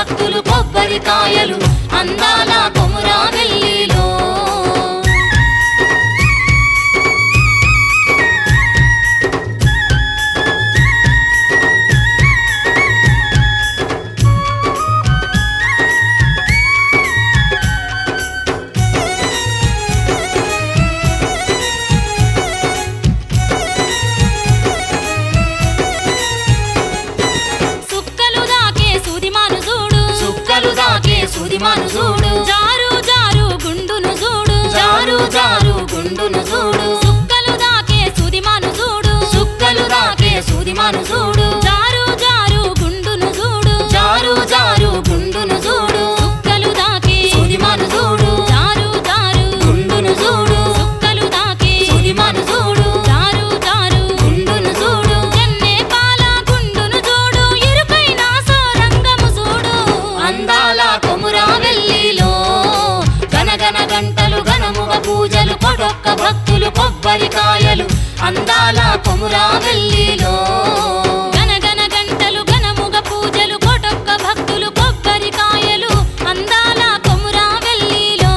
భక్తులు కొబ్బరికాయలు అందాల కొమురావెల్లిలో సుదిమాను చూడు జారు జారు గుండును చూడు జారు జారు గుండును చూడు సుక్కలు దాకే సుదిమాను చూడు సుక్కలు దాకే సుదిమాను చూడు జారు జారు గుండును చూడు జారు జారు గుండును చూడు సుక్కలు దాకే సుదిమాను చూడు జారు జారు గుండును చూడు సుక్కలు దాకే సుదిమాను చూడు జారు జారు గుండును చూడు జన్నే పాల గుండును చూడు ఇరుకైన సోరంగము చూడు అందాల కొమురావెల్లిలో గనగన గంటలు ఘనముగ పూజలు కొడొక్క భక్తులు కొబ్బరికాయలు అందాల కొమురావెల్లిలో గనగన గంటలు ఘనముగ పూజలు కొడొక్క భక్తులు కొబ్బరికాయలు అందాల కొమురావెల్లిలో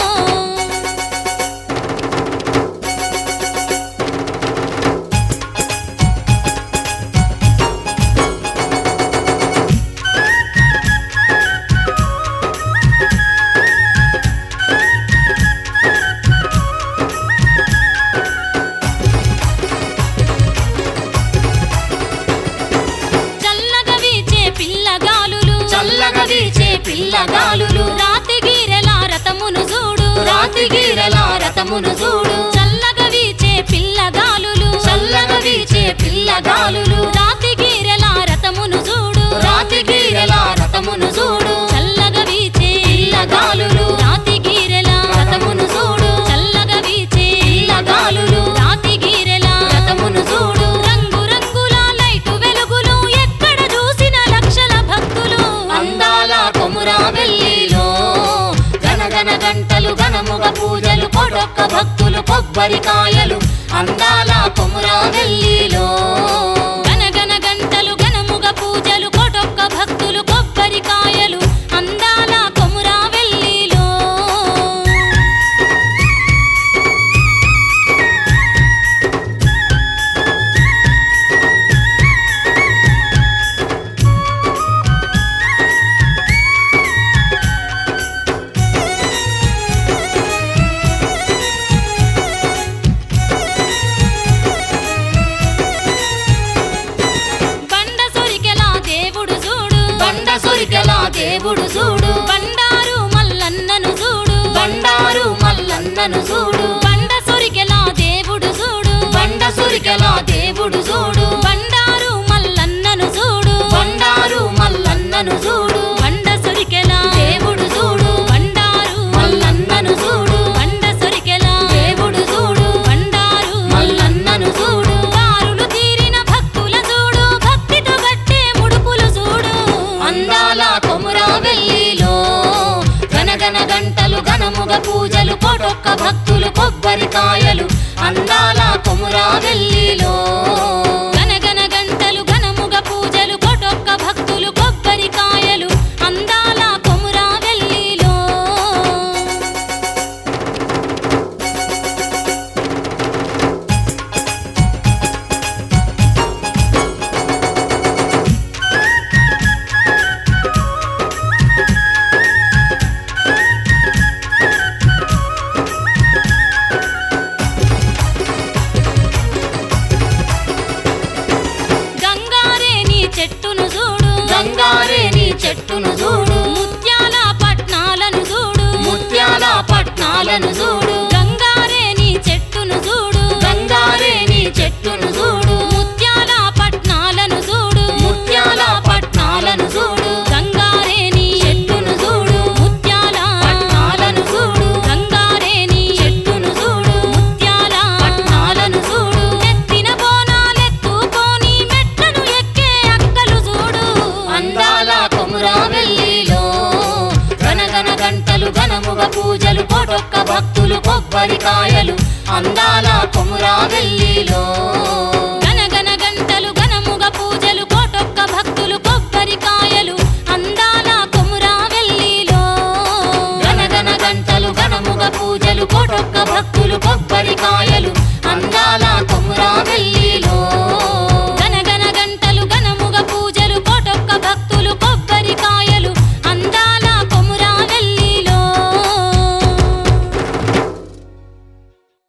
పిల్లగాలులు రాతిగీరెల రథమును చూడు రాతిగీరెల రథమును చూడు చల్లగా వీచే పిల్లగాలులు చల్లగా వీచే పిల్లగాలులు రాతిగీరెల రథమును చూడు రాతిగీరెల రథమును చూడు చల్లగా వీచే పిల్లగాలులు రాతిగీరెల రథమును చూడు చల్లగా వీచే పిల్లగాలులు రాతిగీరెల రథమును చూడు రంగు రంగుల లైటు వెలుగులు ఎక్కడ చూసిన లక్షల భక్తులు అందాల కొమురావెల్లిలో గనగన గంటలు ఘనముగ పూజలు కొడొక్క భక్తులు కొబ్బరికాయలు అందాల కొమురావెల్లిలో గనగన గంటలు ఘనముగ పూజలు కొడొక్క భక్తులు కొబ్బరికాయలు అందాల కొమురావెల్లిలో దేవుడు చూడు బండారు మల్లన్నను చూడు బండారు మల్లన్నను చూడు బండ సురికెలా దేవుడు చూడు బండ సురికెలా దేవుడు చూడు బండారు మల్లన్నను చూడు బండారు మల్లన్నను చూడు బండ సురికెలా దేవుడు చూడు బండారు మల్లన్నను చూడు బండ సురికెలా దేవుడు చూడు బండారు మల్లన్నను చూడు దారులు తీరిన భక్తుల చూడు భక్తితో గట్టే ముడుపులు చూడు అందాల కొమురావెల్లిలో గనగన గంటలు ఘనముగ పూజలు కొడొక్క భక్తులు కొబ్బరికాయలు అందాల కొమురావెల్లిలో గనగన గంటలు ఘనముగ పూజలు కొడొక్క భక్తులు కొబ్బరికాయలు అందాల కొమురావెల్లిలో చెట్టును చూడు ముత్యాల పట్నాలను చూడు ముత్యాల పట్నాలను చూడు గంగారేని చెట్టును చూడు గంగారేని చెట్టును చూడు ముత్యాల పట్నాలను చూడు ముత్యాల పట్నాలను చూడు గంగారేని చెట్టును చూడు ముత్యాల పట్నాలను చూడు గంగారేని చెట్టును చూడు ముత్యాల పట్నాలను చూడు ఎత్తిన బోనాలెత్తుకొని మెట్లను ఎక్కే అక్కలు చూడు అందాల కొమురావెల్లిలో గనగన గంటలు ఘనముగ పూజలు కొడొక్క భక్తులు కొబ్బరికాయలు